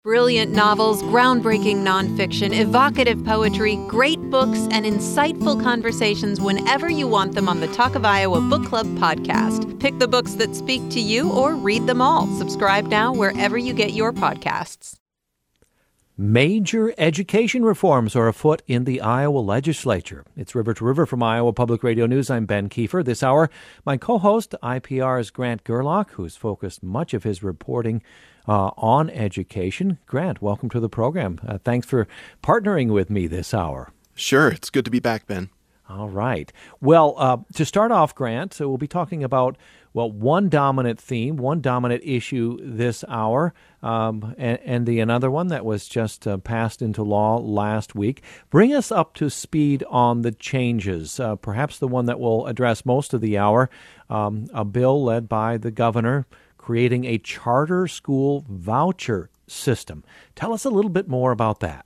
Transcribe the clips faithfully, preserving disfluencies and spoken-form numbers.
Brilliant novels, groundbreaking nonfiction, evocative poetry, great books, and insightful conversations whenever you want them on the Talk of Iowa Book Club podcast. Pick the books that speak to you or read them all. Subscribe now wherever you get your podcasts. Major education reforms are afoot in the Iowa legislature. It's River to River from Iowa Public Radio News. I'm Ben Kiefer. This hour, my co-host, I P R's Grant Gerlach, who's focused much of his reporting uh, on education. Grant, welcome to the program. Uh, thanks for partnering with me this hour. Sure. It's good to be back, Ben. All right. Well, uh, to start off, Grant, so we'll be talking about, well, one dominant theme, one dominant issue this hour, um, and, and the another one that was just uh, passed into law last week. Bring us up to speed on the changes, uh, perhaps the one that will address most of the hour, um, a bill led by the governor creating a charter school voucher system. Tell us a little bit more about that.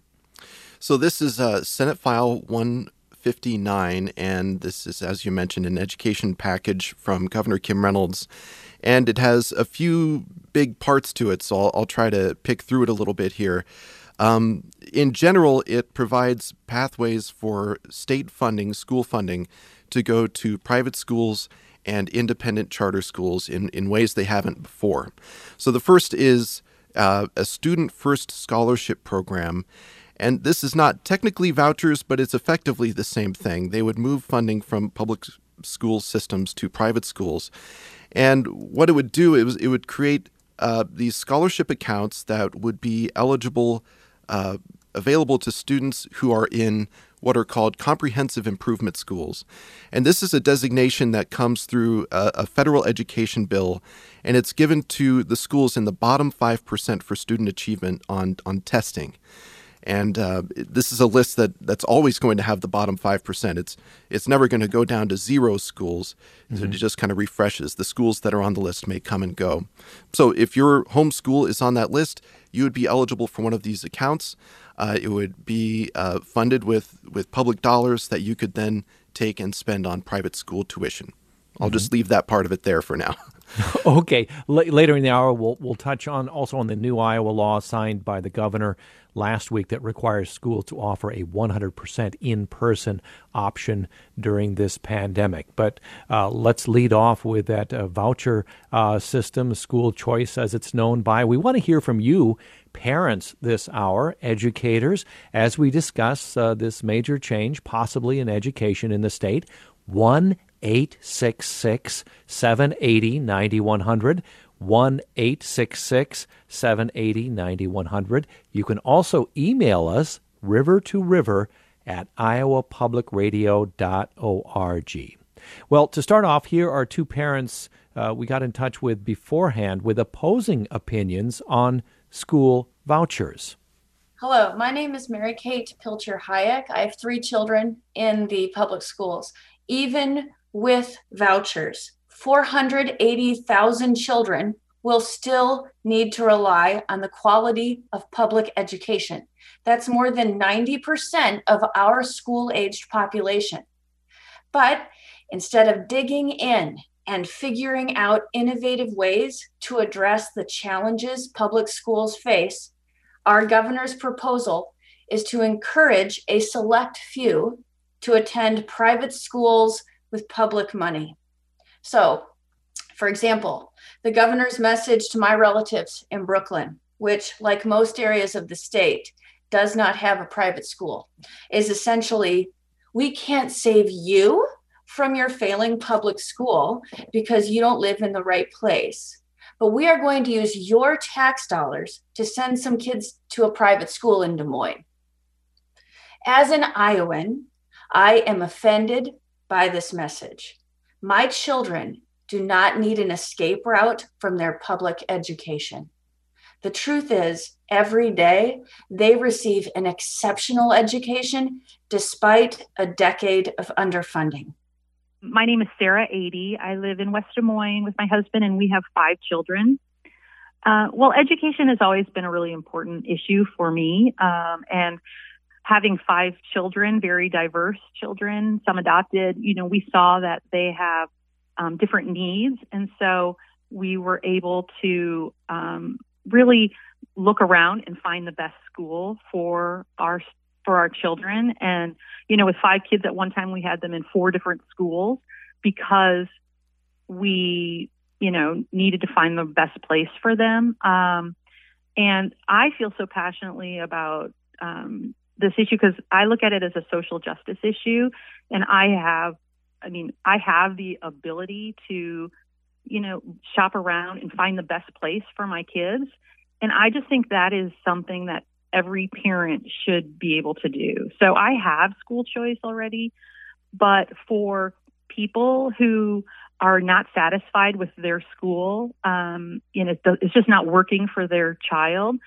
So this is uh, Senate File one fifty-nine, and this is, as you mentioned, an education package from Governor Kim Reynolds, and it has a few big parts to it, so I'll, I'll try to pick through it a little bit here. Um, in general, it provides pathways for state funding, school funding, to go to private schools and independent charter schools in, in ways they haven't before. So the first is uh, a Student First Scholarship Program. And this is not technically vouchers, but it's effectively the same thing. They would move funding from public school systems to private schools. And what it would do is it would create uh, these scholarship accounts that would be eligible, uh, available to students who are in what are called comprehensive improvement schools. And this is a designation that comes through a, a federal education bill, and it's given to the schools in the bottom five percent for student achievement on, on testing. And uh, this is a list that, that's always going to have the bottom five percent. It's it's never going to go down to zero schools. Mm-hmm. So it just kind of refreshes. The schools that are on the list may come and go. So if your home school is on that list, you would be eligible for one of these accounts. Uh, it would be uh, funded with, with public dollars that you could then take and spend on private school tuition. I'll mm-hmm. just leave that part of it there for now. Okay. L- later in the hour, we'll we'll touch on also on the new Iowa law signed by the governor last week that requires schools to offer a one hundred percent in-person option during this pandemic. But uh, let's lead off with that uh, voucher uh, system, school choice as it's known by. We want to hear from you, parents, this hour, educators, as we discuss uh, this major change, possibly in education in the state. one eight six six, seven eight zero, nine one zero zero, one eight six six, seven eight zero, nine one zero zero. You can also email us, river to river at iowa public radio dot org. Well, to start off, here are two parents uh, we got in touch with beforehand with opposing opinions on school vouchers. Hello, my name is Mary Kate Pilcher Hayek. I have three children in the public schools. Even with vouchers, four hundred eighty thousand children will still need to rely on the quality of public education. That's more than ninety percent of our school-aged population. But instead of digging in and figuring out innovative ways to address the challenges public schools face, our governor's proposal is to encourage a select few to attend private schools with public money. So, for example, the governor's message to my relatives in Brooklyn, which, like most areas of the state, does not have a private school, is essentially, we can't save you from your failing public school because you don't live in the right place. But we are going to use your tax dollars to send some kids to a private school in Des Moines. As an Iowan, I am offended by this message. My children do not need an escape route from their public education. The truth is, every day they receive an exceptional education despite a decade of underfunding. My name is Sarah Adie. I live in West Des Moines with my husband, and we have five children. Uh, well, education has always been a really important issue for me, um, and having five children, very diverse children, some adopted, you know, we saw that they have um, different needs. And so we were able to um, really look around and find the best school for our for our children. And, you know, with five kids at one time, we had them in four different schools because we, you know, needed to find the best place for them. Um, and I feel so passionately about um, this issue because I look at it as a social justice issue. And I have, I mean, I have the ability to, you know, shop around and find the best place for my kids. And I just think that is something that every parent should be able to do. So I have school choice already, but for people who are not satisfied with their school, um, and it, it's just not working for their child,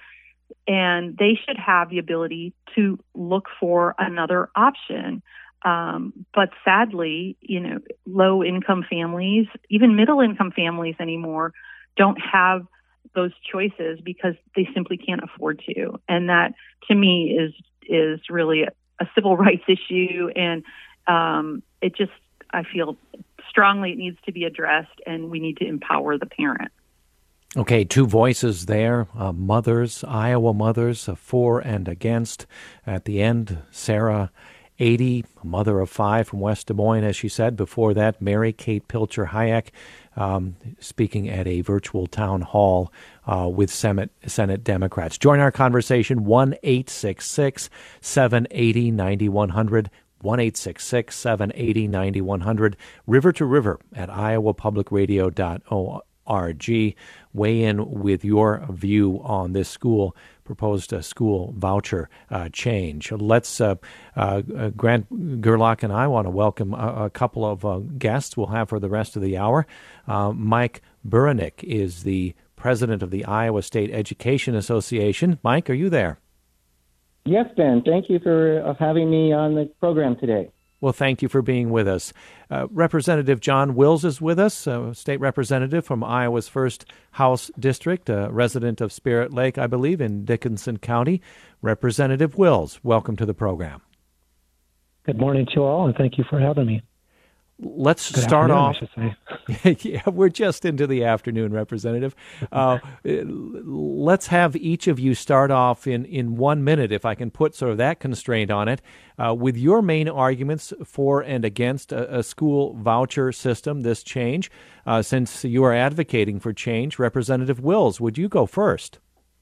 and they should have the ability to look for another option. Um, but sadly, you know, low income families, even middle income families anymore, don't have those choices because they simply can't afford to. And that, to me, is is really a, a civil rights issue. And um, it just, I feel strongly it needs to be addressed, and we need to empower the parent. Okay, two voices there, uh, mothers, Iowa mothers, uh, for and against. At the end, Sarah, eighty, a mother of five from West Des Moines, as she said. Before that, Mary Kate Pilcher Hayek, um, speaking at a virtual town hall uh, with Senate, Senate Democrats. Join our conversation, one eight six six, seven eight zero, nine one zero zero, one eight six six, seven eight zero, nine one zero zero, river to river at iowa public radio dot org. Weigh in with your view on this school proposed uh, school voucher uh, change. Let's, uh, uh, Grant Gerlach and I want to welcome a, a couple of uh, guests we'll have for the rest of the hour. Uh, Mike Buranek is the president of the Iowa State Education Association. Mike, are you there? Yes, Ben. Thank you for uh, having me on the program today. Well, thank you for being with us. Uh, Representative John Wills is with us, a state representative from Iowa's first House District, a resident of Spirit Lake, I believe, in Dickinson County. Representative Wills, welcome to the program. Good morning to you all, and thank you for having me. Let's Good start off. I should say. Yeah, we're just into the afternoon, Representative. Uh, let's have each of you start off in, in one minute, if I can put sort of that constraint on it, uh, with your main arguments for and against a, a school voucher system, this change. Uh, since you are advocating for change, Representative Wills, would you go first?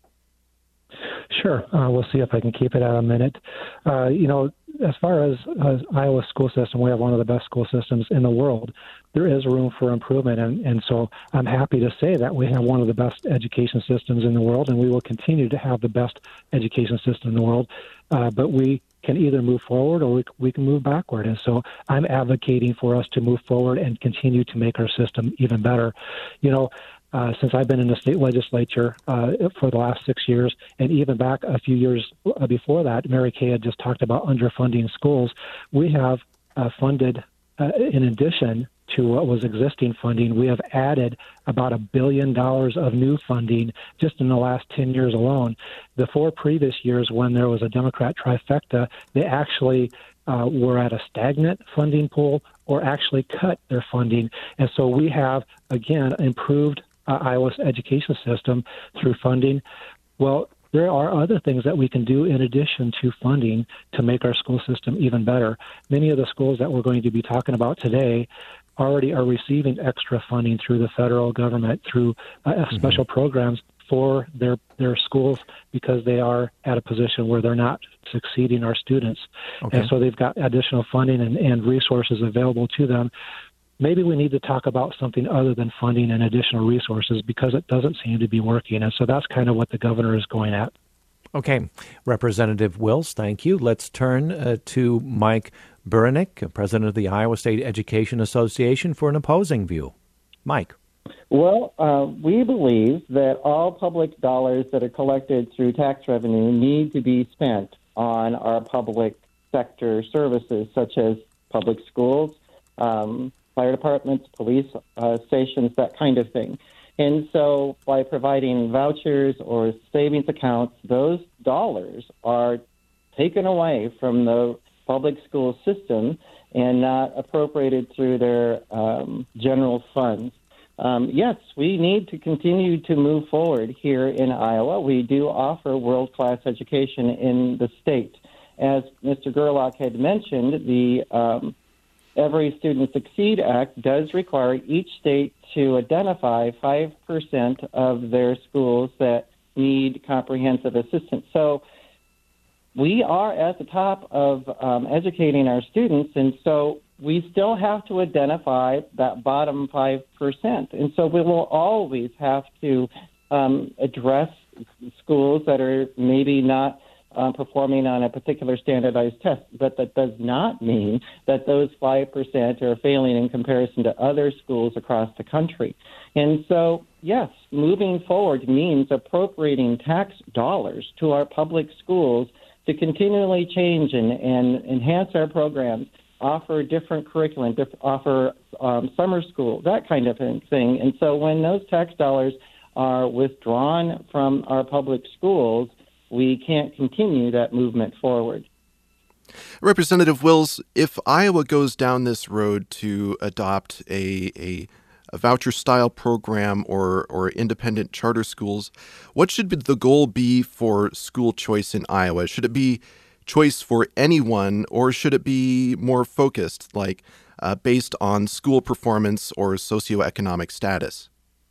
Sure. Uh, we'll see if I can keep it at a minute. Uh, you know, as far as, as Iowa school system, we have one of the best school systems in the world. There is room for improvement, and, and so I'm happy to say that we have one of the best education systems in the world, and we will continue to have the best education system in the world. Uh, but we can either move forward or we, we can move backward. And so I'm advocating for us to move forward and continue to make our system even better. You know, Uh, since I've been in the state legislature uh, for the last six years, and even back a few years before that, Mary Kay had just talked about underfunding schools. We have uh, funded, uh, in addition to what was existing funding, we have added about a billion dollars of new funding just in the last ten years alone. The four previous years, when there was a Democrat trifecta, they actually uh, were at a stagnant funding pool or actually cut their funding. And so we have, again, improved Uh, Iowa's education system through funding. Well, there are other things that we can do in addition to funding to make our school system even better. Many of the schools that we're going to be talking about today already are receiving extra funding through the federal government, through uh, mm-hmm. special programs for their, their schools, because they are at a position where they're not succeeding our students. Okay. And so they've got additional funding and, and resources available to them. Maybe we need to talk about something other than funding and additional resources, because it doesn't seem to be working. And so that's kind of what the governor is going at. Okay. Representative Wills, thank you. Let's turn uh, to Mike Buranek, president of the Iowa State Education Association, for an opposing view. Mike. Well, uh, we believe that all public dollars that are collected through tax revenue need to be spent on our public sector services, such as public schools, um, fire departments, police uh, stations, that kind of thing. And so by providing vouchers or savings accounts, those dollars are taken away from the public school system and not appropriated through their um, general funds. Um, yes, we need to continue to move forward here in Iowa. We do offer world-class education in the state. As Mister Gerlach had mentioned, the um, Every Student Succeed Act does require each state to identify five percent of their schools that need comprehensive assistance. So we are at the top of um, educating our students, and so we still have to identify that bottom five percent. And so we will always have to um, address schools that are maybe not uh, performing on a particular standardized test. But that does not mean that those five percent are failing in comparison to other schools across the country. And so, yes, moving forward means appropriating tax dollars to our public schools to continually change and, and enhance our programs, offer different curriculum, diff- offer um, summer school, that kind of thing. And so when those tax dollars are withdrawn from our public schools, we can't continue that movement forward. Representative Wills, if Iowa goes down this road to adopt a, a, a voucher-style program or, or independent charter schools, what should be the goal be for school choice in Iowa? Should it be choice for anyone, or should it be more focused, like uh, based on school performance or socioeconomic status?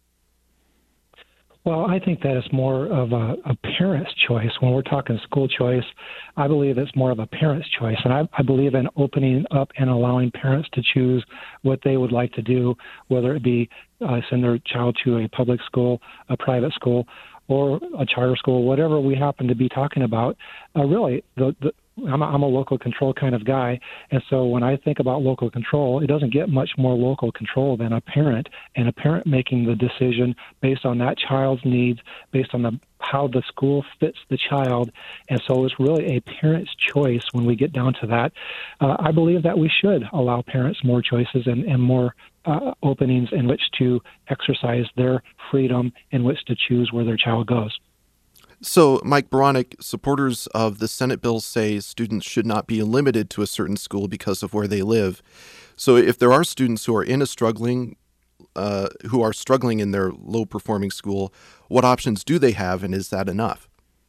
Well, I think that it's more of a, a parent's choice. When we're talking school choice, I believe it's more of a parent's choice. And I, I believe in opening up and allowing parents to choose what they would like to do, whether it be uh, send their child to a public school, a private school, or a charter school, whatever we happen to be talking about. Uh, really, the, the I'm a, I'm a local control kind of guy, and so when I think about local control, it doesn't get much more local control than a parent, and a parent making the decision based on that child's needs, based on the how the school fits the child, and so it's really a parent's choice when we get down to that. Uh, I believe that we should allow parents more choices and, and more uh, openings in which to exercise their freedom in which to choose where their child goes. So, Mike Beranek, supporters of the Senate bill say students should not be limited to a certain school because of where they live. So if there are students who are in a struggling, uh, who are struggling in their low-performing school, what options do they have, and is that enough?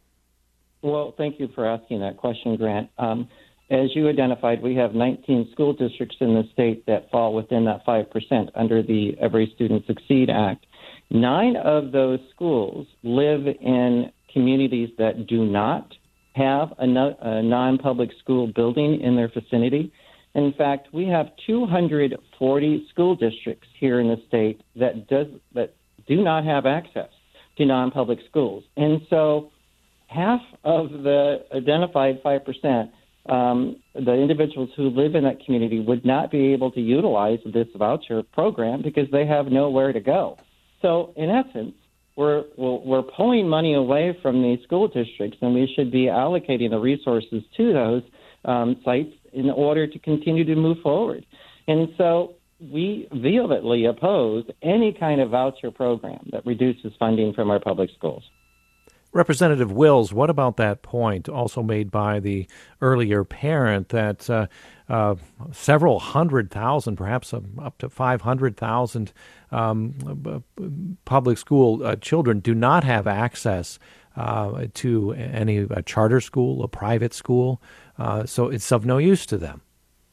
Well, thank you for asking that question, Grant. Um, as you identified, we have nineteen school districts in the state that fall within that five percent under the Every Student Succeed Act. Nine of those schools live in communities that do not have a, no, a non-public school building in their vicinity. In fact, we have two hundred forty school districts here in the state that does that do not have access to non-public schools. And so half of the identified five percent, um, the individuals who live in that community would not be able to utilize this voucher program because they have nowhere to go. So in essence, We're, we're pulling money away from these school districts, and we should be allocating the resources to those um, sites in order to continue to move forward. And so we vehemently oppose any kind of voucher program that reduces funding from our public schools. Representative Wills, what about that point also made by the earlier parent that uh, uh, several hundred thousand, perhaps up to five hundred thousand um, public school uh, children do not have access uh, to any a charter school, a private school, uh, so it's of no use to them?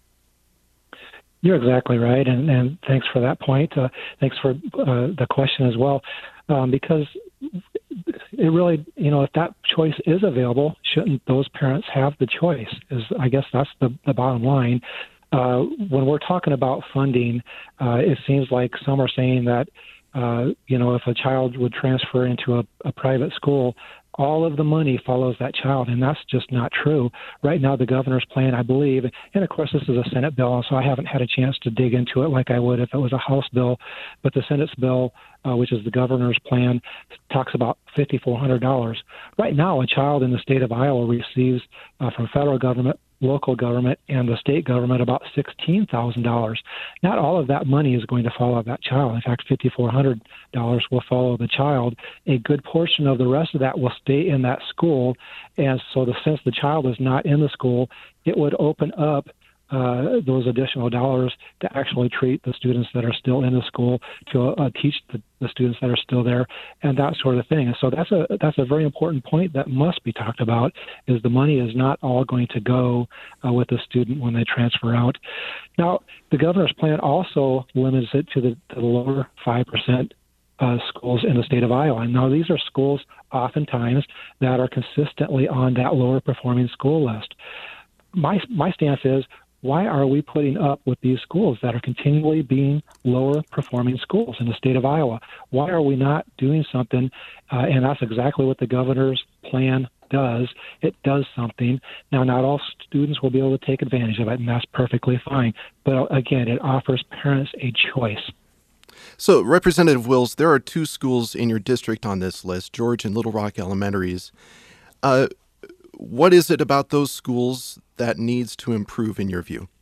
You're exactly right, and, and thanks for that point. Uh, thanks for uh, the question as well, um, because it really, you know, if that choice is available, shouldn't those parents have the choice? Is I guess that's the, the bottom line. Uh, when we're talking about funding, uh, it seems like some are saying that, uh, you know, if a child would transfer into a, a private school, all of the money follows that child, and that's just not true. Right now, the governor's plan, I believe, and of course this is a Senate bill, so I haven't had a chance to dig into it like I would if it was a House bill, but the Senate's bill, uh, which is the governor's plan, talks about five thousand four hundred dollars. Right now, a child in the state of Iowa receives uh, from federal government, local government, and the state government about sixteen thousand dollars. Not all of that money is going to follow that child. In fact, five thousand four hundred dollars will follow the child. A good portion of the rest of that will stay in that school. And so the, since the child is not in the school, it would open up uh, those additional dollars to actually treat the students that are still in the school, to uh, teach the, the students that are still there, and that sort of thing. And so that's a that's a very important point that must be talked about, is the money is not all going to go uh, with the student when they transfer out. Now, the governor's plan also limits it to the, to the lower five percent uh, schools in the state of Iowa. And now these are schools oftentimes that are consistently on that lower performing school list. My my stance is, why are we putting up with these schools that are continually being lower performing schools in the state of Iowa? Why are we not doing something? Uh, and that's exactly what the governor's plan does. It does something. Now, not all students will be able to take advantage of it, and that's perfectly fine. But again, it offers parents a choice. So, Representative Wills, there are two schools in your district on this list, George and Little Rock Elementaries. Uh, what is it about those schools that needs to improve in your view?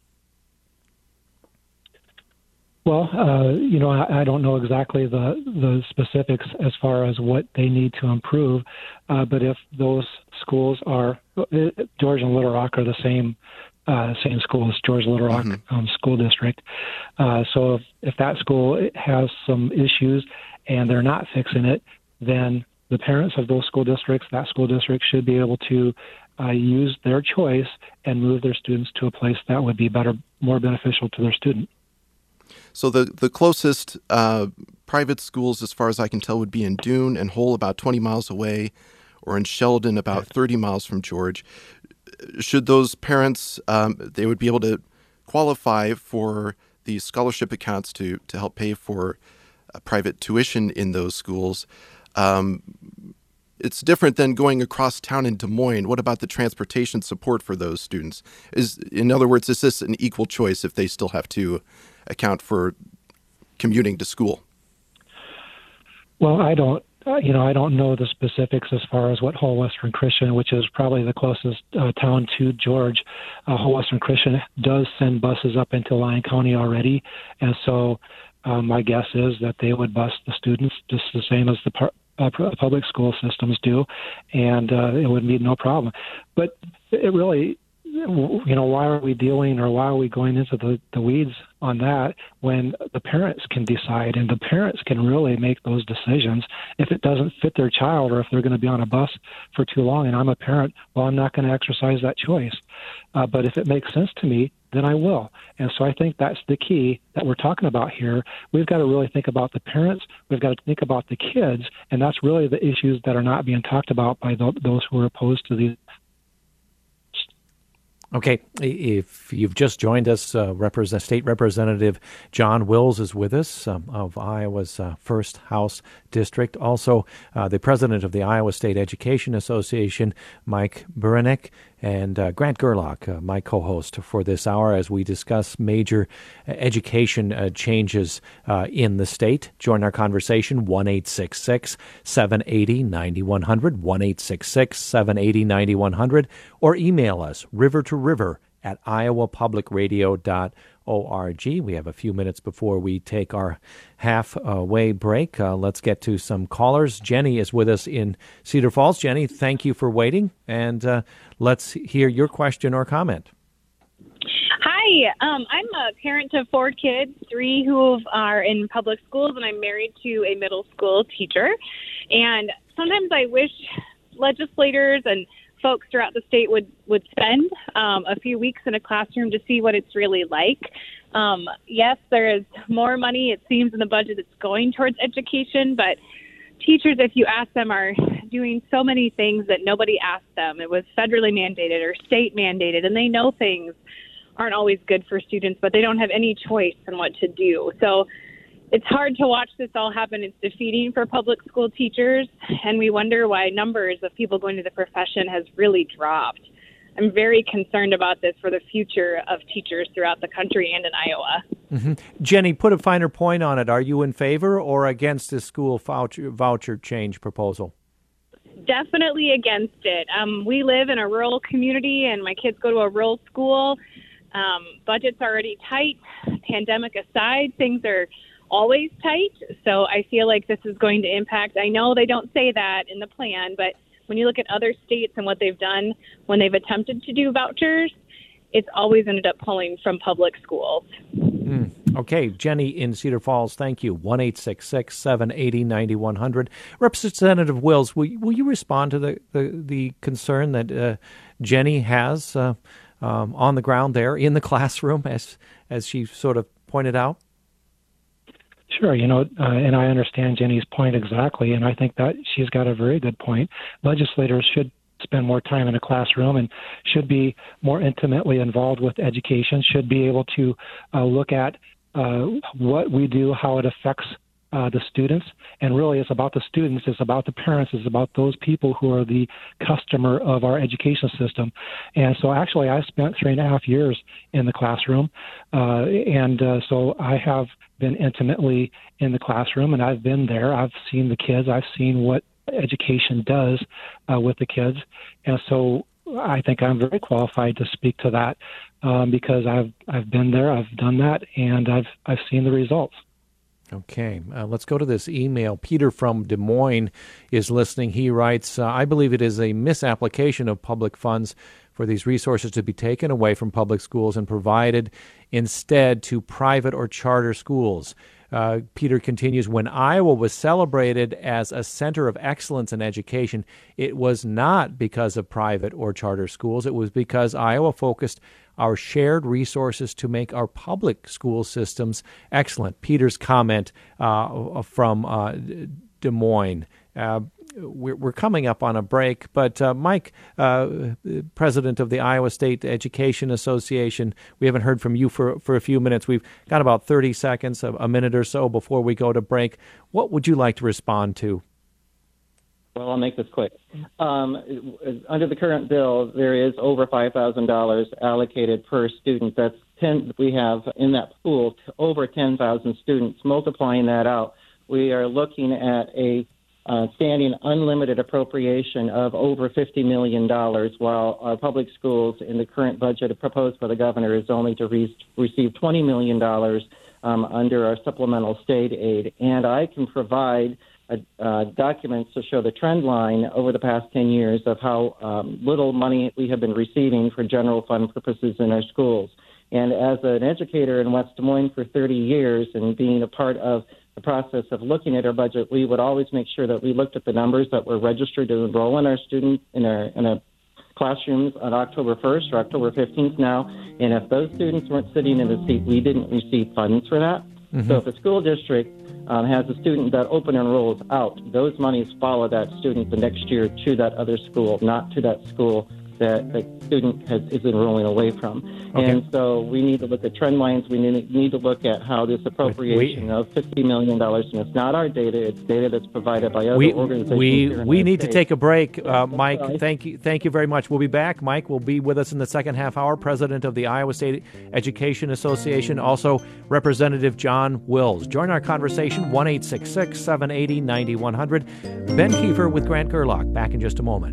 Well, uh, you know, I, I don't know exactly the, the specifics as far as what they need to improve, uh, but if those schools are, George and Little Rock are the same uh, same school as George Little Rock mm-hmm. um, School District. Uh, so if, if that school has some issues and they're not fixing it, then the parents of those school districts, that school district, should be able to uh, use their choice and move their students to a place that would be better, more beneficial to their student. So the, the closest uh, private schools, as far as I can tell, would be in Dune and Hull, about twenty miles away, or in Sheldon, about thirty miles from George. Should those parents, um, they would be able to qualify for the scholarship accounts to, to help pay for uh, private tuition in those schools. Um, it's different than going across town in Des Moines. What about the transportation support for those students? Is, in other words, is this an equal choice if they still have to account for commuting to school? Well, I don't, uh, you know, I don't know the specifics as far as what Hull Western Christian, which is probably the closest uh, town to George, uh, Hull Western Christian does send buses up into Lyon County already, and so um, my guess is that they would bus the students just the same as the par- uh, public school systems do, and uh, it would be no problem. But it really, you know, why are we dealing or why are we going into the, the weeds on that when the parents can decide, and the parents can really make those decisions if it doesn't fit their child or if they're going to be on a bus for too long and I'm a parent, well, I'm not going to exercise that choice. Uh, but if it makes sense to me, then I will. And so I think that's the key that we're talking about here. We've got to really think about the parents. We've got to think about the kids. And that's really the issues that are not being talked about by th- those who are opposed to these. Okay, if you've just joined us, uh, Represent- State Representative John Wills is with us um, of Iowa's uh, first House District. Also, uh, the president of the Iowa State Education Association, Mike Buranek, and uh, Grant Gerlach, uh, my co-host for this hour, as we discuss major uh, education uh, changes uh, in the state. Join our conversation, one eight six six, seven eight zero, nine one zero zero, one eight six six, seven eight zero, nine one zero zero, or email us, river to river at iowa public radio dot org. We have a few minutes before we take our halfway break. Uh, let's get to some callers. Jenny is with us in Cedar Falls. Jenny, thank you for waiting, and uh, let's hear your question or comment. Hi, um, I'm a parent of four kids, three who are in public schools, and I'm married to a middle school teacher. And sometimes I wish legislators and folks throughout the state would, would spend um, a few weeks in a classroom to see what it's really like. Um, yes, there is more money, it seems, in the budget that's going towards education, but teachers, if you ask them, are doing so many things that nobody asked them. It was federally mandated or state mandated, and they know things aren't always good for students, but they don't have any choice in what to do. So it's hard to watch this all happen. It's defeating for public school teachers, and we wonder why numbers of people going to the profession has really dropped. I'm very concerned about this for the future of teachers throughout the country and in Iowa. Mm-hmm. Jenny, put a finer point on it. Are you in favor or against this school voucher, voucher change proposal? Definitely against it. Um, we live in a rural community, and my kids go to a rural school. Um, budget's already tight. Pandemic aside, things are always tight. So I feel like this is going to impact. I know they don't say that in the plan, but when you look at other states and what they've done when they've attempted to do vouchers, it's always ended up pulling from public schools. Mm. Okay, Jenny in Cedar Falls, thank you. one eight six six, seven eight zero, nine one zero zero. Representative Wills, will, will you respond to the, the, the concern that uh, Jenny has uh, um, on the ground there in the classroom, as as she sort of pointed out? Sure, you know, uh, and I understand Jenny's point exactly, and I think that she's got a very good point. Legislators should spend more time in a classroom and should be more intimately involved with education, should be able to uh, look at uh, what we do, how it affects uh, the students. And really, it's about the students, it's about the parents, it's about those people who are the customer of our education system. And so actually, I spent three and a half years in the classroom. Uh, and uh, so I have been intimately in the classroom, and I've been there. I've seen the kids. I've seen what education does uh, with the kids. And so I think I'm very qualified to speak to that um, because I've I've been there, I've done that, and I've I've seen the results. Okay, uh, let's go to this email. Peter from Des Moines is listening. He writes, uh, I believe it is a misapplication of public funds for these resources to be taken away from public schools and provided instead to private or charter schools. Uh, Peter continues, when Iowa was celebrated as a center of excellence in education, it was not because of private or charter schools. It was because Iowa focused our shared resources to make our public school systems excellent. Peter's comment uh, from uh, Des Moines. Uh, we're, we're coming up on a break, but uh, Mike, uh, president of the Iowa State Education Association, we haven't heard from you for, for a few minutes. We've got about thirty seconds, a, a minute or so before we go to break. What would you like to respond to? Well, I'll make this quick. Um, under the current bill, there is over five thousand dollars allocated per student. That's ten. We have in that pool over ten thousand students. Multiplying that out, we are looking at a uh, standing unlimited appropriation of over fifty million dollars, while our public schools in the current budget proposed by the governor is only to re- receive twenty million dollars um, under our supplemental state aid. And I can provide Uh, documents to show the trend line over the past ten years of how um, little money we have been receiving for general fund purposes in our schools. And as an educator in West Des Moines for thirty years and being a part of the process of looking at our budget, we would always make sure that we looked at the numbers that were registered to enroll in our students in our, in our classrooms on October first or October fifteenth now. And if those students weren't sitting in a seat, we didn't receive funds for that. Mm-hmm. So if a school district Um, has a student that open enrolls out, those monies follow that student the next year to that other school, not to that school that the student has, is enrolling away from. Okay. And so we need to look at trend lines. We need, need to look at how this appropriation we, of fifty million dollars, and it's not our data, it's data that's provided by other we, organizations. We, we need state. to take a break. Uh, Mike, thank you, thank you very much. We'll be back. Mike will be with us in the second half hour, president of the Iowa State Education Association, also Representative John Wills. Join our conversation, one eight six six, seven eight zero, nine one zero zero. Ben Kiefer with Grant Gerlach. Back in just a moment.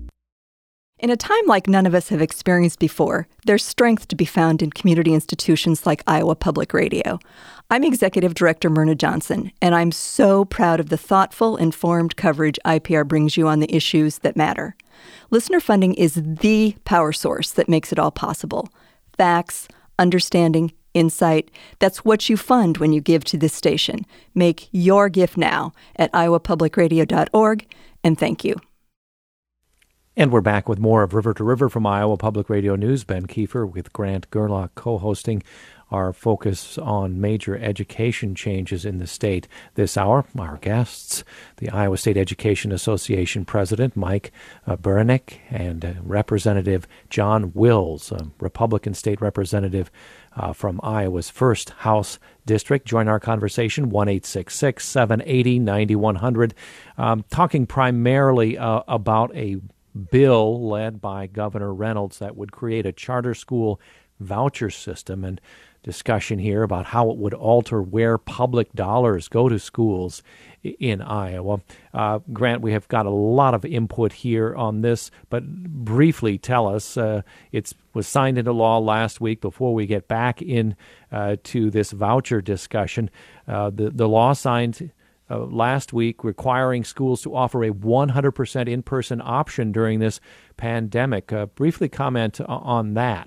In a time like none of us have experienced before, there's strength to be found in community institutions like Iowa Public Radio. I'm Executive Director Myrna Johnson, and I'm so proud of the thoughtful, informed coverage I P R brings you on the issues that matter. Listener funding is the power source that makes it all possible. Facts, understanding, insight, that's what you fund when you give to this station. Make your gift now at iowa public radio dot org, and thank you. And we're back with more of River to River from Iowa Public Radio News. Ben Kiefer with Grant Gerlach co-hosting our focus on major education changes in the state this hour. Our guests, the Iowa State Education Association President Mike uh, Burenick and uh, Representative John Wills, a Republican state representative uh, from Iowa's first House District. Join our conversation, one eight six six, seven eight zero, nine one zero zero. Um, talking primarily uh, about a bill led by Governor Reynolds that would create a charter school voucher system, and discussion here about how it would alter where public dollars go to schools in Iowa. Uh, Grant, we have got a lot of input here on this, but briefly tell us, uh, it was signed into law last week before we get back in uh, to this voucher discussion. Uh, the, the law signed Uh, last week requiring schools to offer a one hundred percent in-person option during this pandemic. Uh, briefly comment on that.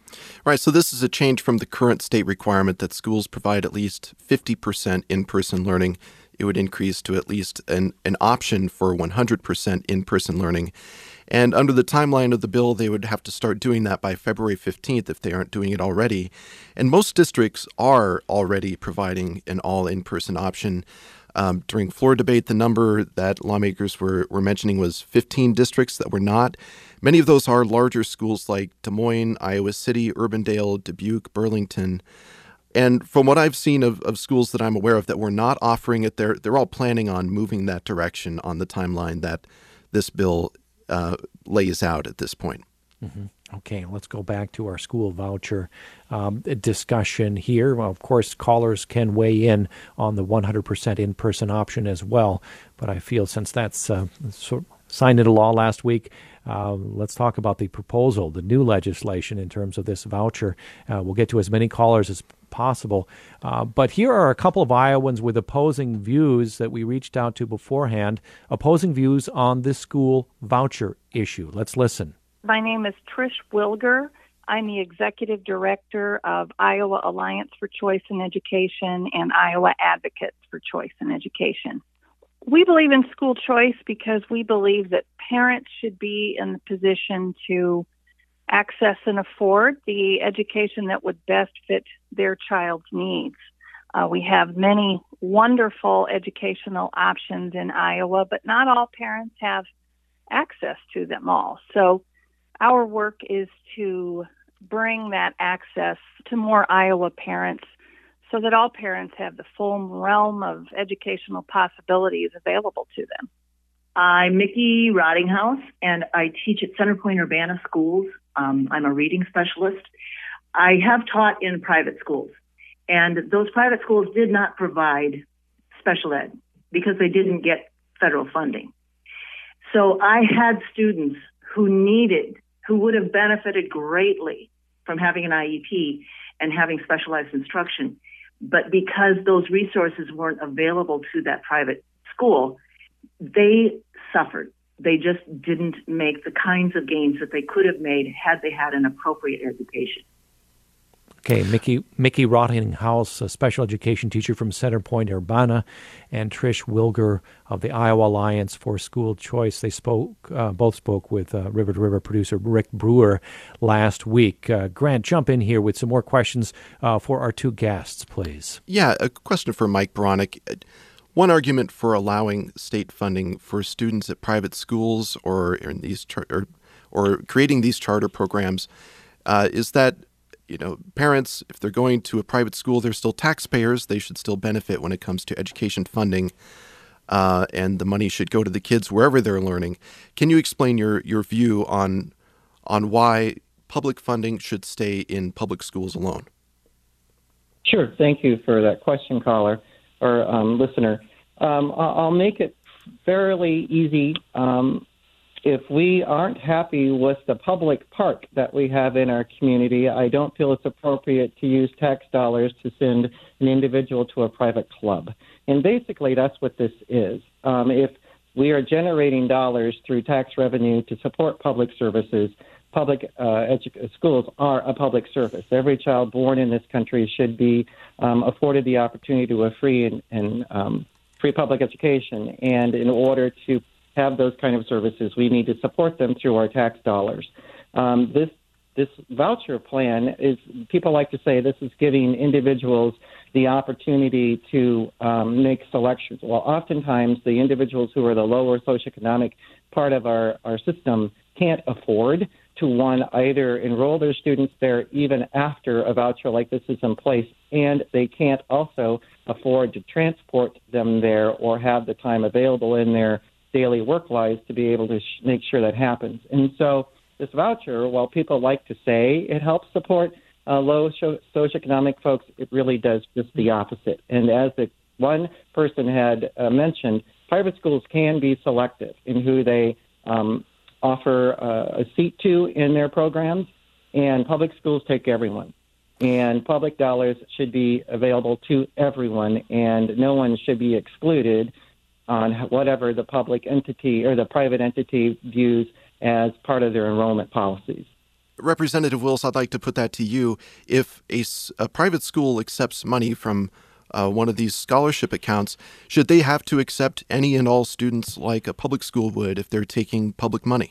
Right, so this is a change from the current state requirement that schools provide at least fifty percent in-person learning. It would increase to at least an, an option for one hundred percent in-person learning. And under the timeline of the bill, they would have to start doing that by February fifteenth if they aren't doing it already. And most districts are already providing an all in-person option. Um, during floor debate, the number that lawmakers were, were mentioning was fifteen districts that were not. Many of those are larger schools like Des Moines, Iowa City, Urbandale, Dubuque, Burlington. And from what I've seen of, of schools that I'm aware of that were not offering it, they're, they're all planning on moving that direction on the timeline that this bill uh, lays out at this point. Mm-hmm. Okay, let's go back to our school voucher um, discussion here. Well, of course, callers can weigh in on the one hundred percent in-person option as well. But I feel since that's uh, sort of signed into law last week, uh, let's talk about the proposal, the new legislation in terms of this voucher. Uh, we'll get to as many callers as possible. Uh, but here are a couple of Iowans with opposing views that we reached out to beforehand, opposing views on this school voucher issue. Let's listen. My name is Trish Wilger. I'm the executive director of Iowa Alliance for Choice in Education and Iowa Advocates for Choice in Education. We believe in school choice because we believe that parents should be in the position to access and afford the education that would best fit their child's needs. Uh, we have many wonderful educational options in Iowa, but not all parents have access to them all. So our work is to bring that access to more Iowa parents so that all parents have the full realm of educational possibilities available to them. I'm Mickey Rottinghouse, and I teach at Centerpoint Urbana Schools. Um, I'm a reading specialist. I have taught in private schools, and those private schools did not provide special ed because they didn't get federal funding. So I had students who needed, who would have benefited greatly from having an I E P and having specialized instruction. But because those resources weren't available to that private school, they suffered. They just didn't make the kinds of gains that they could have made had they had an appropriate education. Okay, Mickey Mickey Rottinghouse, a special education teacher from Centerpoint Urbana, and Trish Wilger of the Iowa Alliance for School Choice. They spoke, uh, both spoke with uh, River to River producer Rick Brewer last week. Uh, Grant, jump in here with some more questions uh, for our two guests, please. Yeah, a question for Mike Bronick. One argument for allowing state funding for students at private schools or in these char- or, or creating these charter programs uh, is that, you know, parents, if they're going to a private school, they're still taxpayers. They should still benefit when it comes to education funding, uh, and the money should go to the kids wherever they're learning. Can you explain your, your view on on why public funding should stay in public schools alone? Sure. Thank you for that question, caller or um, listener. Um, I'll make it fairly easy. Um, if we aren't happy with the public park that we have in our community, I don't feel it's appropriate to use tax dollars to send an individual to a private club. And basically, that's what this is. Um, if we are generating dollars through tax revenue to support public services, public uh, edu- schools are a public service. Every child born in this country should be um, afforded the opportunity to a free and, and um, free public education. And in order to have those kind of services, we need to support them through our tax dollars. Um, this this voucher plan is, people like to say, this is giving individuals the opportunity to um, make selections. Well, oftentimes the individuals who are the lower socioeconomic part of our, our system can't afford to, one, either enroll their students there even after a voucher like this is in place, and they can't also afford to transport them there or have the time available in their daily work lives to be able to sh- make sure that happens. And so this voucher, while people like to say it helps support uh, low so- socioeconomic folks, it really does just the opposite. And as the one person had uh, mentioned, private schools can be selective in who they um, offer uh, a seat to in their programs, and public schools take everyone. And public dollars should be available to everyone, and no one should be excluded on whatever the public entity or the private entity views as part of their enrollment policies. Representative Wills, I'd like to put that to you. If a, a private school accepts money from uh, one of these scholarship accounts, should they have to accept any and all students like a public school would if they're taking public money?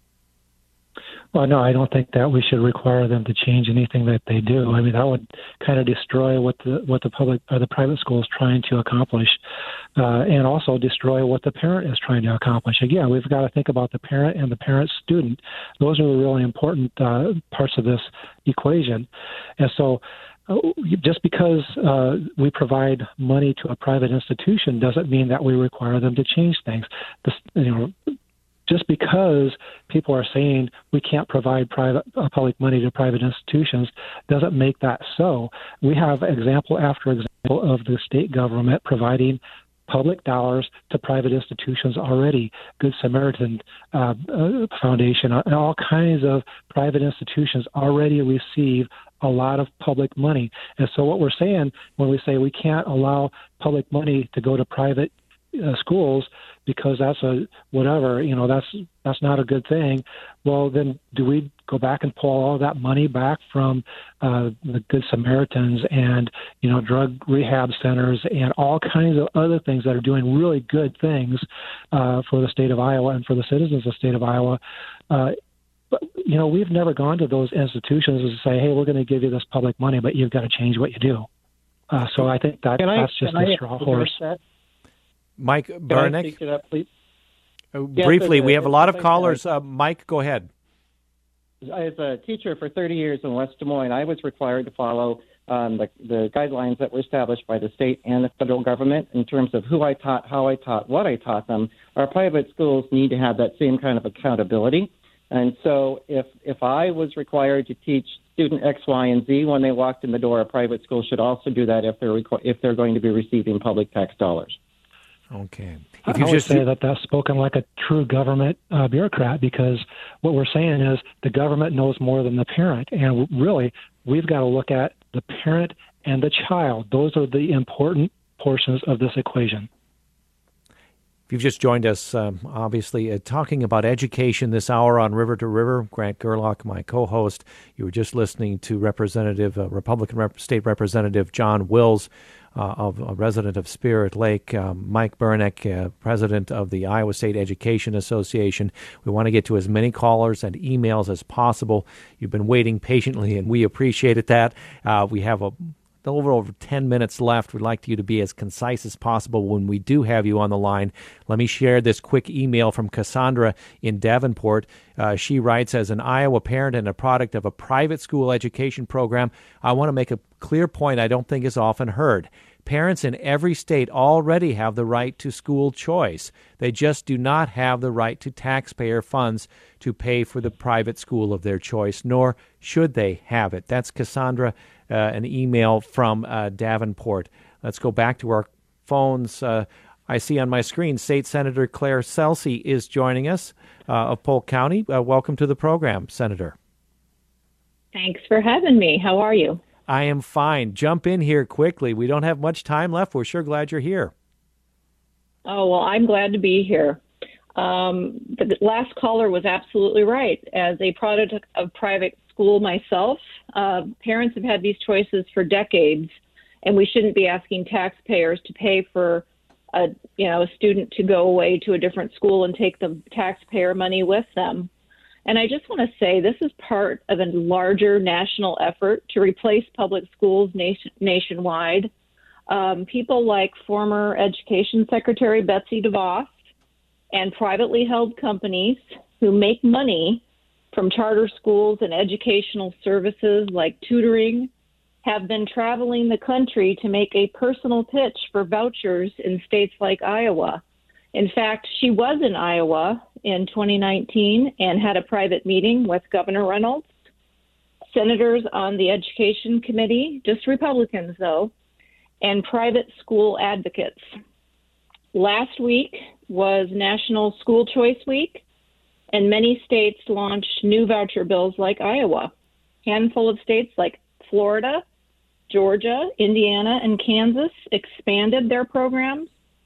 Well, no, I don't think that we should require them to change anything that they do. I mean, that would kind of destroy what the what the public or the private school is trying to accomplish, uh, and also destroy what the parent is trying to accomplish. Again, we've got to think about the parent and the parent student. Those are the really important uh, parts of this equation, and so. Just because uh, we provide money to a private institution doesn't mean that we require them to change things. This, you know, just because people are saying we can't provide private uh, public money to private institutions doesn't make that so. We have example after example of the state government providing public dollars to private institutions already. Good Samaritan uh, uh, Foundation and all kinds of private institutions already receive a lot of public money. And so what we're saying when we say we can't allow public money to go to private uh, schools because that's a whatever, you know, that's that's not a good thing. Well, then do we go back and pull all that money back from uh, the Good Samaritans and, you know, drug rehab centers and all kinds of other things that are doing really good things uh, for the state of Iowa and for the citizens of the state of Iowa? Uh, But, you know, we've never gone to those institutions and say, hey, we're going to give you this public money, but you've got to change what you do. Uh, so I think that can that's I, just a straw horse. That? Mike Bernick? Can I up, please? Uh, yes, briefly, a, we have a lot of a, callers. Uh, Mike, go ahead. As a teacher for thirty years in West Des Moines, I was required to follow um, the, the guidelines that were established by the state and the federal government in terms of who I taught, how I taught, what I taught them. Our private schools need to have that same kind of accountability. And so if if I was required to teach student X, Y, and Z when they walked in the door, a private school should also do that if they're requ- if they're going to be receiving public tax dollars. Okay. If you I would just say that that's spoken like a true government uh, bureaucrat, because what we're saying is the government knows more than the parent. And really, we've got to look at the parent and the child. Those are the important portions of this equation. If you've just joined us, um, obviously, uh, talking about education this hour on River to River, Grant Gerlach, my co-host. You were just listening to Representative, uh, Republican Rep- State Representative John Wills, uh, of a resident of Spirit Lake, um, Mike Bernick, uh, president of the Iowa State Education Association. We want to get to as many callers and emails as possible. You've been waiting patiently, and we appreciated that. Uh, we have a over over ten minutes left. We'd like you to be as concise as possible when we do have you on the line. Let me share this quick email from Cassandra in Davenport. Uh, she writes, as an Iowa parent and a product of a private school education program, I want to make a clear point I don't think is often heard. Parents in every state already have the right to school choice. They just do not have the right to taxpayer funds to pay for the private school of their choice, nor should they have it. That's Cassandra, uh, an email from uh, Davenport. Let's go back to our phones. Uh, I see on my screen State Senator Claire Celsey is joining us uh, of Polk County. Uh, welcome to the program, Senator. Thanks for having me. How are you? I am fine. Jump in here quickly. We don't have much time left. We're sure glad you're here. Oh, well, I'm glad to be here. Um, the last caller was absolutely right. As a product of private school myself, uh, parents have had these choices for decades, and we shouldn't be asking taxpayers to pay for a, you know, a student to go away to a different school and take the taxpayer money with them. And I just want to say this is part of a larger national effort to replace public schools nation, nationwide. Um, people like former Education Secretary Betsy DeVos and privately held companies who make money from charter schools and educational services like tutoring have been traveling the country to make a personal pitch for vouchers in states like Iowa. In fact, she was in Iowa in twenty nineteen and had a private meeting with Governor Reynolds, senators on the Education Committee, just Republicans though, and private school advocates. Last week was National School Choice Week, and many states launched new voucher bills like Iowa. A handful of states like Florida, Georgia, Indiana, and Kansas expanded their programs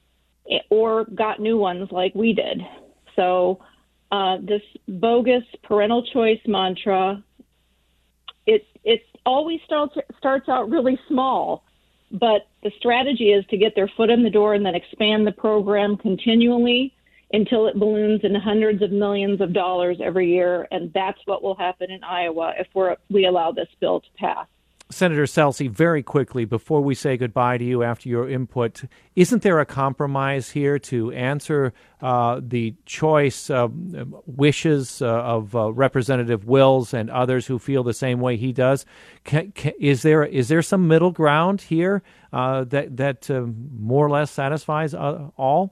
or got new ones like we did. So uh, this bogus parental choice mantra it always starts, starts out really small, but the strategy is to get their foot in the door and then expand the program continually until it balloons in hundreds of millions of dollars every year. And that's what will happen in Iowa if we're, we allow this bill to pass. Senator Celsey, very quickly, before we say goodbye to you after your input, isn't there a compromise here to answer uh, the choice uh, wishes uh, of uh, Representative Wills and others who feel the same way he does? Can, can, is there is there some middle ground here uh, that, that uh, more or less satisfies uh, all?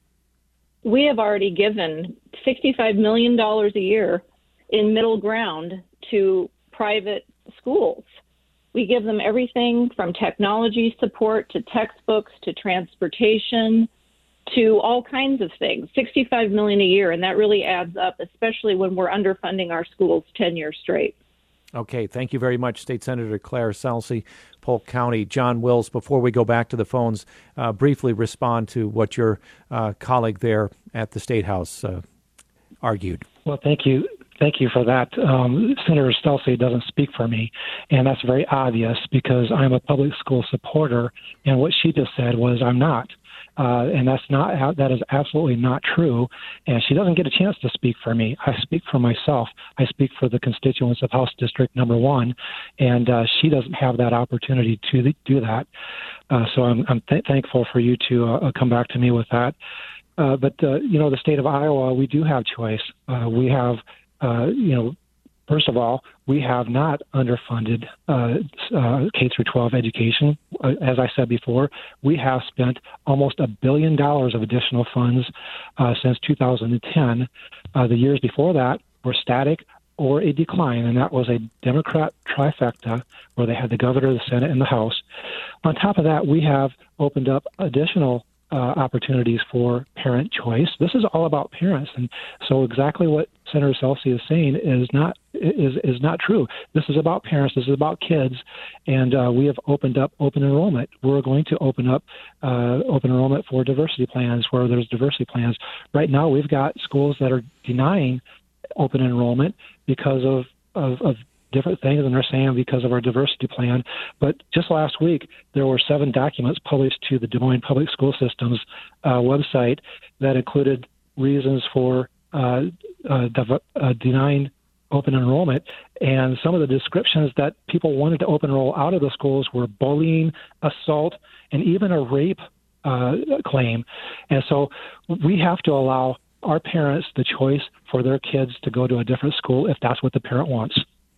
We have already given sixty-five million dollars a year in middle ground to private schools. We give them everything from technology support to textbooks to transportation to all kinds of things, sixty-five million dollars a year, and that really adds up, especially when we're underfunding our schools ten years straight. Okay, thank you very much, State Senator Claire Celsey, Polk County. John Wills, before we go back to the phones, uh, briefly respond to what your uh, colleague there at the State House uh, argued. Well, thank you. Thank you for that. Um, Senator Celsey doesn't speak for me, and that's very obvious because I'm a public school supporter, and what she just said was I'm not. Uh, and that's not that is absolutely not true. And she doesn't get a chance to speak for me. I speak for myself. I speak for the constituents of House District Number One, and uh, she doesn't have that opportunity to do that. Uh, so I'm, I'm th- thankful for you to uh, come back to me with that. Uh, but uh, you know, the state of Iowa, we do have choice. Uh, we have, uh, you know. First of all, we have not underfunded uh, uh, K through twelve education. Uh, as I said before, we have spent almost a billion dollars of additional funds uh, since two thousand ten. Uh, the years before that were static or a decline, and that was a Democrat trifecta where they had the governor, the Senate, and the House. On top of that, we have opened up additional Uh, opportunities for parent choice. This is all about parents, and so exactly what Senator Celsey is saying is not is is not true. This is about parents. This is about kids, and uh, we have opened up open enrollment. We're going to open up uh, open enrollment for diversity plans where there's diversity plans. Right now, we've got schools that are denying open enrollment because of of, of different things, and they're saying because of our diversity plan. But just last week, there were seven documents published to the Des Moines Public School System's uh, website that included reasons for uh, uh, dev- uh, denying open enrollment. And some of the descriptions that people wanted to open enroll out of the schools were bullying, assault, and even a rape uh, claim. And so we have to allow our parents the choice for their kids to go to a different school if that's what the parent wants.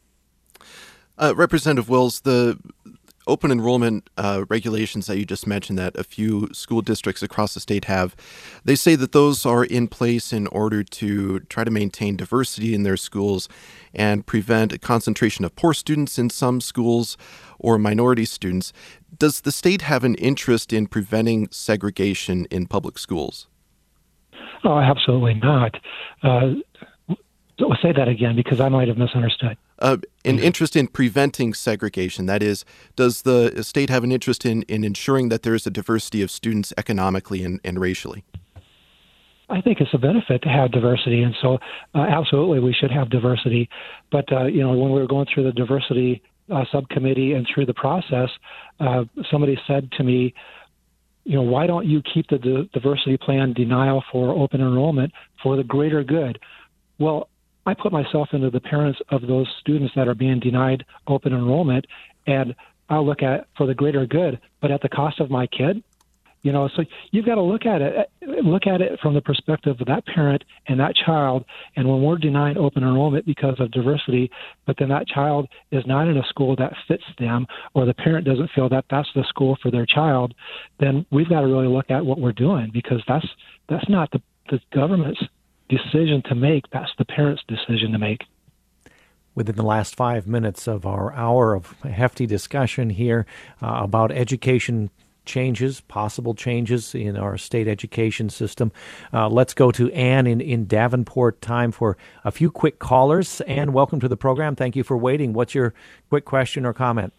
Uh, Representative Wills, the open enrollment uh, regulations that you just mentioned that a few school districts across the state have, they say that those are in place in order to try to maintain diversity in their schools and prevent a concentration of poor students in some schools or minority students. Does the state have an interest in preventing segregation in public schools? Oh, absolutely not. Uh, say that again, because I might have misunderstood. Uh, an interest in preventing segregation. That is, does the state have an interest in, in ensuring that there is a diversity of students economically and, and racially? I think it's a benefit to have diversity, and so uh, absolutely we should have diversity. But, uh, you know, when we were going through the diversity uh, subcommittee and through the process, uh, somebody said to me, you know, why don't you keep the d- diversity plan denial for open enrollment for the greater good? Well, I put myself into the parents of those students that are being denied open enrollment, and I'll look at for the greater good, but at the cost of my kid. You know, so you've got to look at it, look at it from the perspective of that parent and that child. And when we're denying open enrollment because of diversity, but then that child is not in a school that fits them, or the parent doesn't feel that that's the school for their child, then we've got to really look at what we're doing, because that's that's not the, the government's decision to make. That's the parents' decision to make. Within the last five minutes of our hour of hefty discussion here uh, about education changes, possible changes in our state education system, uh, let's go to Ann in, in Davenport. Time for a few quick callers. Ann, welcome to the program. Thank you for waiting. What's your quick question or comment?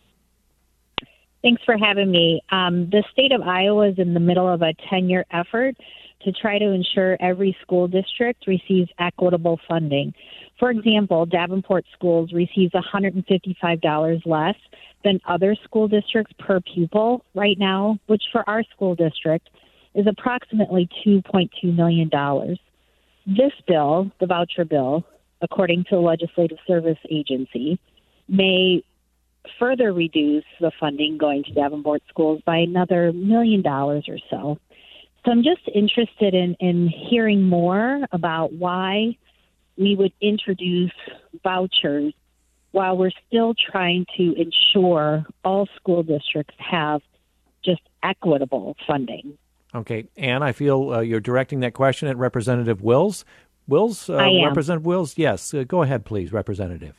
Thanks for having me. Um, the state of Iowa is in the middle of a ten-year effort to try to ensure every school district receives equitable funding. For example, Davenport Schools receives one hundred fifty-five dollars less than other school districts per pupil right now, which for our school district is approximately two point two million dollars. This bill, the voucher bill, according to the Legislative Service Agency, may further reduce the funding going to Davenport Schools by another million dollars or so. So I'm just interested in, in hearing more about why we would introduce vouchers while we're still trying to ensure all school districts have just equitable funding. Okay, Ann, I feel uh, you're directing that question at Representative Wills. Wills, uh, I am. Representative Wills, yes. Uh, go ahead, please, Representative.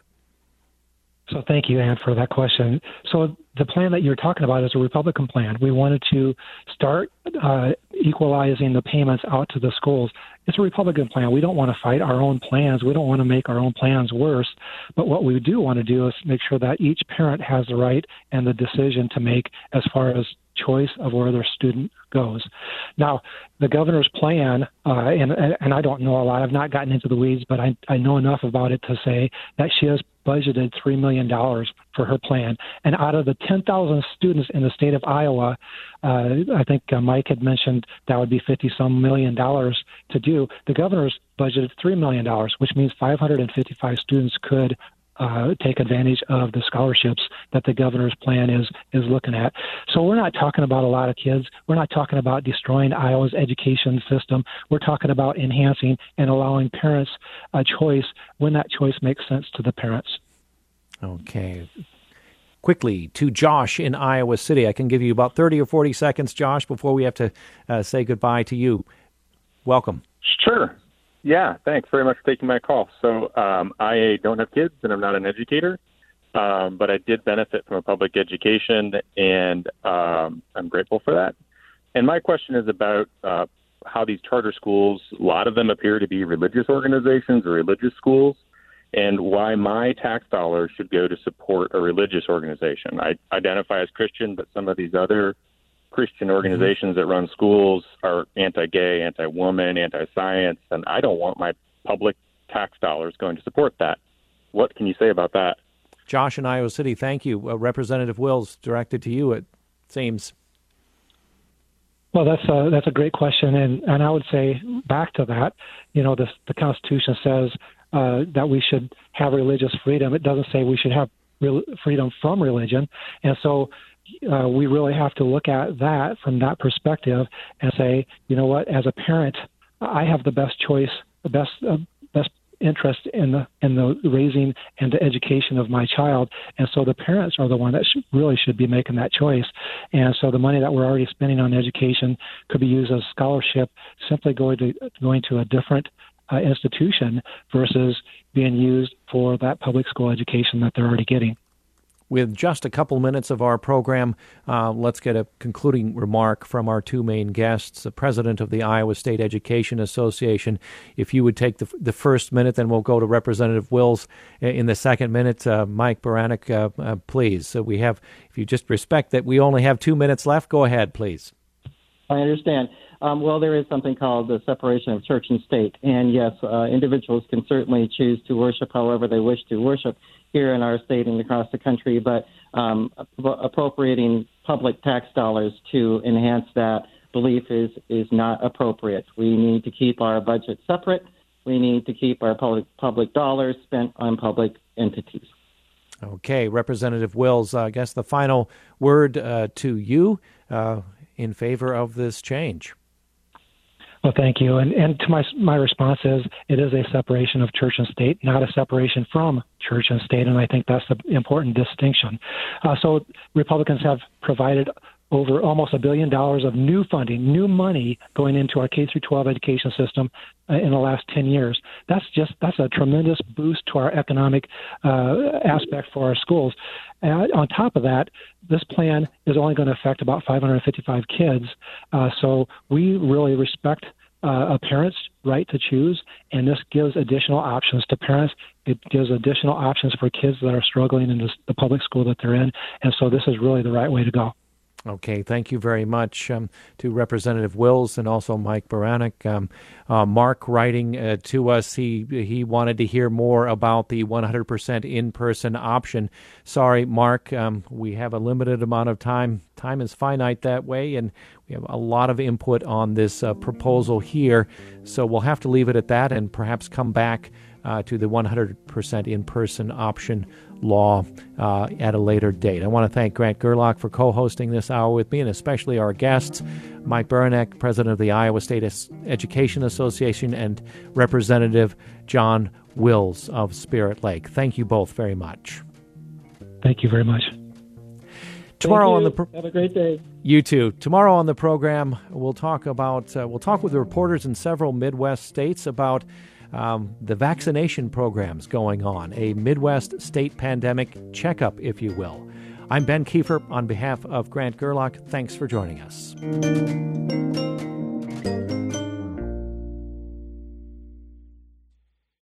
So thank you, Ann, for that question. So the plan that you're talking about is a Republican plan. We wanted to start uh, equalizing the payments out to the schools. It's a Republican plan. We don't want to fight our own plans. We don't want to make our own plans worse. But what we do want to do is make sure that each parent has the right and the decision to make as far as choice of where their student goes. Now, the governor's plan, uh, and, and I don't know a lot, I've not gotten into the weeds, but I, I know enough about it to say that she has budgeted three million dollars for her plan. And out of the ten thousand students in the state of Iowa, uh, I think uh, Mike had mentioned that would be fifty-some million dollars to do. The governor's budgeted three million dollars, which means five hundred fifty-five students could Uh, take advantage of the scholarships that the governor's plan is is looking at. So we're not talking about a lot of kids. We're not talking about destroying Iowa's education system. We're talking about enhancing and allowing parents a choice when that choice makes sense to the parents. Okay. Quickly to Josh in Iowa City. I can give you about thirty or forty seconds, Josh, before we have to uh, say goodbye to you. Welcome. Sure. Yeah, thanks very much for taking my call. So um, I don't have kids and I'm not an educator, um, but I did benefit from a public education, and um, I'm grateful for that. And my question is about uh, how these charter schools, a lot of them appear to be religious organizations or religious schools, and why my tax dollars should go to support a religious organization. I identify as Christian, but some of these other Christian organizations that run schools are anti-gay, anti-woman, anti-science, and I don't want my public tax dollars going to support that. What can you say about that? Josh in Iowa City, thank you. Uh, Representative Wills, directed to you, it seems. Well, that's a, that's a great question, and, and I would say back to that, you know, the, the Constitution says uh, that we should have religious freedom. It doesn't say we should have real freedom from religion, and so Uh, we really have to look at that from that perspective and say, you know what, as a parent, I have the best choice, the best uh, best interest in the in the raising and the education of my child, and so the parents are the one that should, really should be making that choice. And so the money that we're already spending on education could be used as scholarship, simply going to going to a different uh, institution versus being used for that public school education that they're already getting. With just a couple minutes of our program, uh, let's get a concluding remark from our two main guests, the president of the Iowa State Education Association. If you would take the, the first minute, then we'll go to Representative Wills in the second minute. Uh, Mike Baranek, uh, uh, please. So we have, if you just respect that we only have two minutes left, go ahead, please. I understand. Um, well, there is something called the separation of church and state. And yes, uh, individuals can certainly choose to worship however they wish to worship here in our state and across the country, but um, appropriating public tax dollars to enhance that belief is, is not appropriate. We need to keep our budget separate. We need to keep our public, public dollars spent on public entities. Okay, Representative Wills, uh, I guess the final word uh, to you uh, in favor of this change. Well, thank you. And and to my my response is it is a separation of church and state, not a separation from church and state, and I think that's the important distinction. Uh, so Republicans have provided over almost a billion dollars of new funding, new money going into our K through twelve education system uh, in the last ten years. That's just that's a tremendous boost to our economic uh, aspect for our schools. Uh, on top of that, this plan is only going to affect about five hundred fifty-five kids. Uh, so we really respect uh, a parent's right to choose, and this gives additional options to parents. It gives additional options for kids that are struggling in this, the public school that they're in. And so this is really the right way to go. Okay, thank you very much um, to Representative Wills and also Mike Baranek. Um, uh, Mark writing uh, to us, he he wanted to hear more about the one hundred percent in-person option. Sorry, Mark, um, we have a limited amount of time. Time is finite that way, and we have a lot of input on this uh, proposal here, so we'll have to leave it at that and perhaps come back uh, to the one hundred percent in-person option law uh, at a later date. I want to thank Grant Gerlach for co-hosting this hour with me, and especially our guests, Mike Baranek, president of the Iowa State Education Association, and Representative John Wills of Spirit Lake. Thank you both very much. Thank you very much. Tomorrow Thank on you. the pro- Have a great day. You too. Tomorrow on the program, we'll talk about uh, we'll talk with reporters in several Midwest states about Um, the vaccination programs going on, a Midwest state pandemic checkup, if you will. I'm Ben Kiefer on behalf of Grant Gerlach. Thanks for joining us.